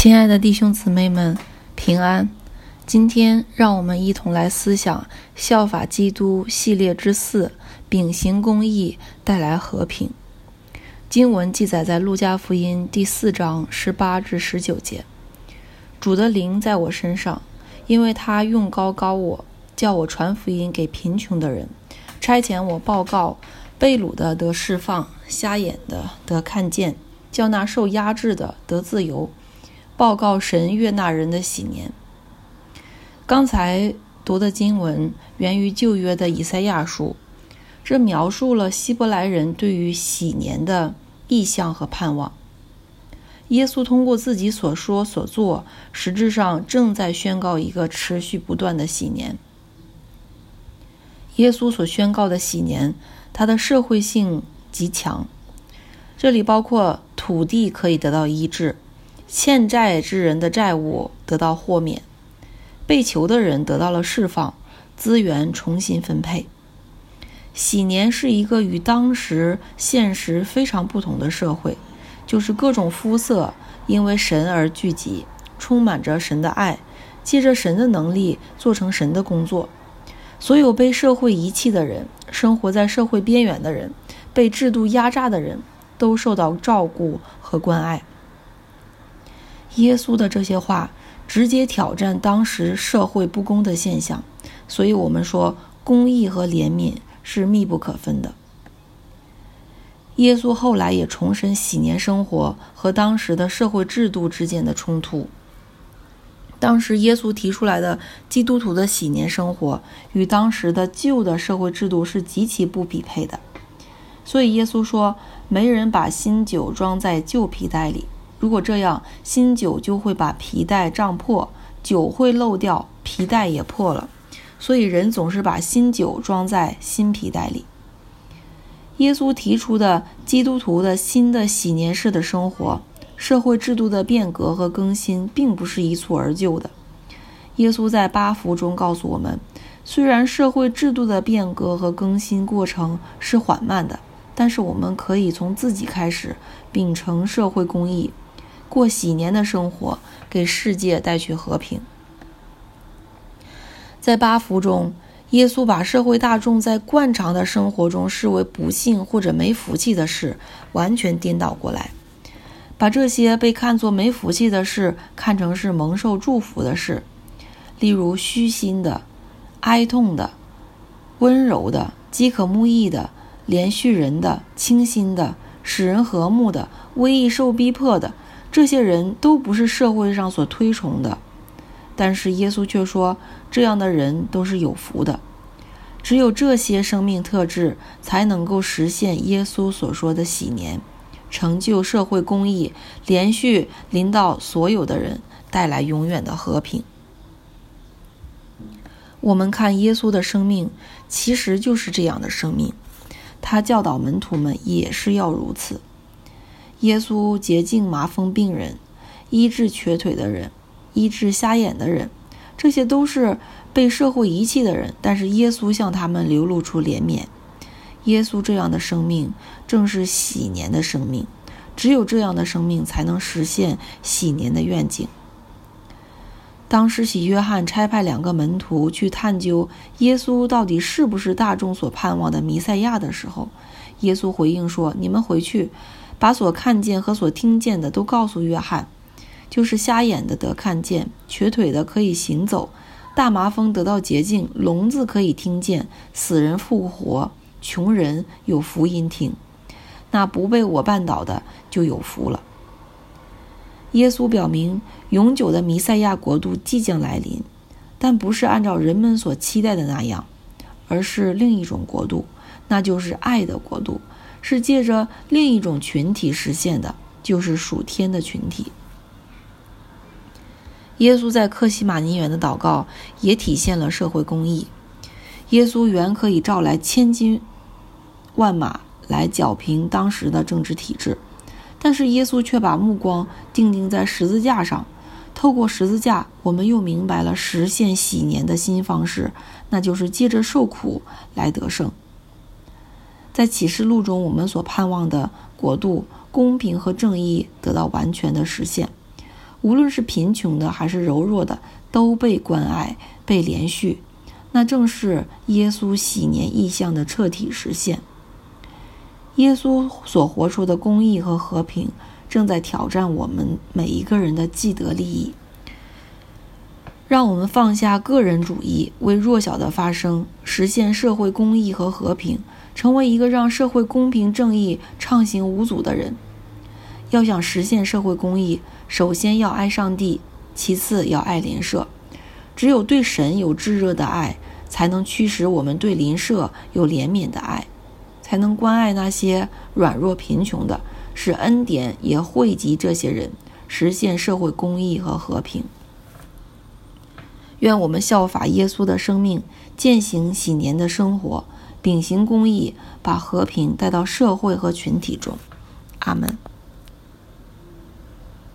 亲爱的弟兄姊妹们，平安。今天让我们一同来思想效法基督系列之4，秉行公义，带来和平。经文记载在路加福音第4章18至19节。主的灵在我身上，因为他用膏膏我，叫我传福音给贫穷的人，差遣我报告被掳的得释放，瞎眼的得看见，叫那受压制的得自由，报告神悦纳人的喜年。刚才读的经文源于旧约的以赛亚书，这描述了希伯来人对于喜年的意向和盼望。耶稣通过自己所说所做，实质上正在宣告一个持续不断的喜年。耶稣所宣告的喜年，它的社会性极强，这里包括土地可以得到医治，欠债之人的债务得到豁免，被囚的人得到了释放，资源重新分配。喜年是一个与当时现实非常不同的社会，就是各种肤色因为神而聚集，充满着神的爱，借着神的能力做成神的工作。所有被社会遗弃的人，生活在社会边缘的人，被制度压榨的人，都受到照顾和关爱。耶稣的这些话直接挑战当时社会不公的现象，所以我们说公义和怜悯是密不可分的。耶稣后来也重申喜年生活和当时的社会制度之间的冲突。当时耶稣提出来的基督徒的喜年生活与当时的旧的社会制度是极其不匹配的，所以耶稣说，没人把新酒装在旧皮袋里，如果这样，新酒就会把皮带胀破，酒会漏掉，皮带也破了，所以人总是把新酒装在新皮带里。耶稣提出的基督徒的新的喜年式的生活，社会制度的变革和更新并不是一蹴而就的。耶稣在8福中告诉我们，虽然社会制度的变革和更新过程是缓慢的，但是我们可以从自己开始，秉承社会公义，过喜年的生活，给世界带去和平。在8福中，耶稣把社会大众在惯常的生活中视为不幸或者没福气的事，完全颠倒过来，把这些被看作没福气的事看成是蒙受祝福的事。例如虚心的、哀痛的、温柔的、饥渴慕义的、怜恤人的、清心的、使人和睦的、为义受逼迫的，这些人都不是社会上所推崇的，但是耶稣却说，这样的人都是有福的。只有这些生命特质才能够实现耶稣所说的喜年，成就社会公义，连续临到所有的人，带来永远的和平。我们看耶稣的生命其实就是这样的生命，他教导门徒们也是要如此。耶稣洁净麻风病人，医治瘸腿的人，医治瞎眼的人，这些都是被社会遗弃的人，但是耶稣向他们流露出怜悯。耶稣这样的生命正是喜年的生命，只有这样的生命才能实现喜年的愿景。当施洗约翰差派2个门徒去探究耶稣到底是不是大众所盼望的弥赛亚的时候，耶稣回应说，你们回去把所看见和所听见的都告诉约翰，就是瞎眼的得看见，瘸腿的可以行走，大麻风得到洁净，聋子可以听见，死人复活，穷人有福音听，那不被我绊倒的就有福了。耶稣表明永久的弥赛亚国度即将来临，但不是按照人们所期待的那样，而是另一种国度，那就是爱的国度，是借着另一种群体实现的，就是属天的群体。耶稣在客西马尼园的祷告也体现了社会公义。耶稣原可以召来千军万马来剿平当时的政治体制，但是耶稣却把目光定在十字架上。透过十字架，我们又明白了实现喜年的新方式，那就是借着受苦来得胜。在启示录中，我们所盼望的国度、公平和正义得到完全的实现。 无论是贫穷的还是柔弱的，都被关爱、被连续。那正是耶稣禧年意象的彻底实现。耶稣所活出的公义和和平，正在挑战我们每一个人的既得利益。让我们放下个人主义，为弱小的发声，实现社会公义和和平，成为一个让社会公平正义畅行无阻的人。要想实现社会公义，首先要爱上帝，其次要爱邻舍。只有对神有炙热的爱，才能驱使我们对邻舍有怜悯的爱，才能关爱那些软弱贫穷的，使恩典也惠及这些人，实现社会公义和和平。愿我们效法耶稣的生命，践行禧年的生活，秉行公义，把和平带到社会和群体中。阿们。